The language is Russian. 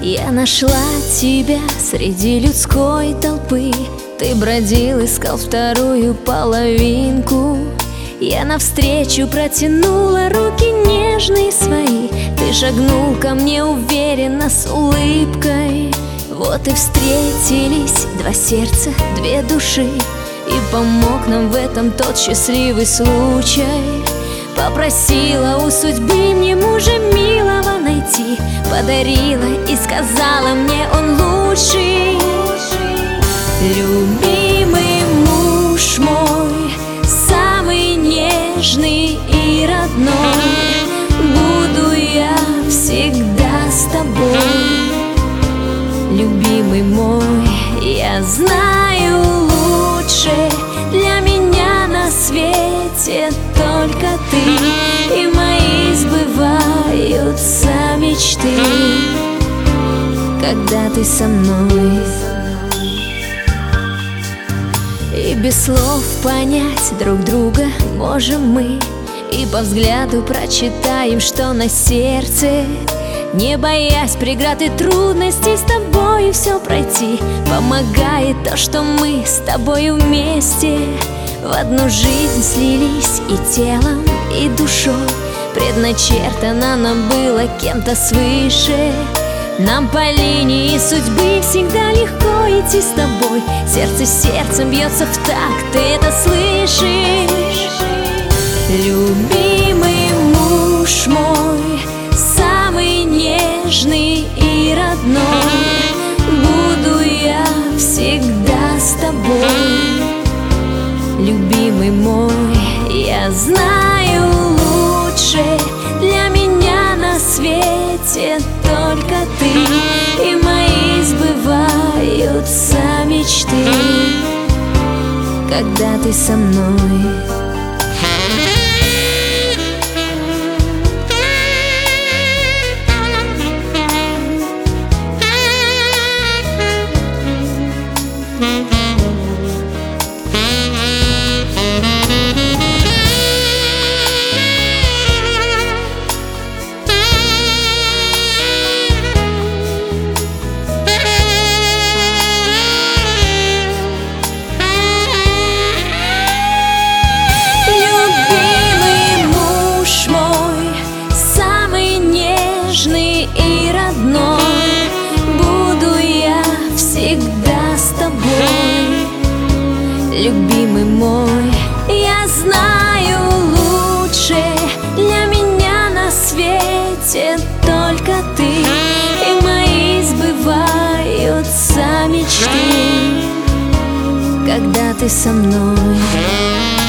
Я нашла тебя среди людской толпы. Ты бродил, искал вторую половинку. Я навстречу протянула руки нежные свои. Ты шагнул ко мне уверенно с улыбкой. Вот и встретились два сердца, две души. И помог нам в этом тот счастливый случай. Попросила у судьбы мне мужа милого найти. Подарила и сказала мне, он лучший. Любимый муж мой, самый нежный и родной, буду я всегда с тобой. Любимый мой, я знаю, лучше для меня на свете только ты. И мои сбываются мечты, когда ты со мной. И без слов понять друг друга можем мы. И по взгляду прочитаем, что на сердце. Не боясь преград и трудностей, с тобою все пройти помогает то, что мы с тобою вместе в одну жизнь слились и телом, и душой. Предначертано нам было кем-то свыше. Нам по линии судьбы всегда легко идти с тобой. Сердце сердцем бьется в такт, ты это слышишь? Любимый муж мой, самый нежный и родной, буду я всегда с тобой. Любимый мой, я знаю, лучше для меня на свете только ты. И мои сбываются мечты, когда ты со мной. И родной, буду я всегда с тобой. Любимый мой, я знаю, лучше для меня на свете только ты. И мои сбываются мечты, когда ты со мной.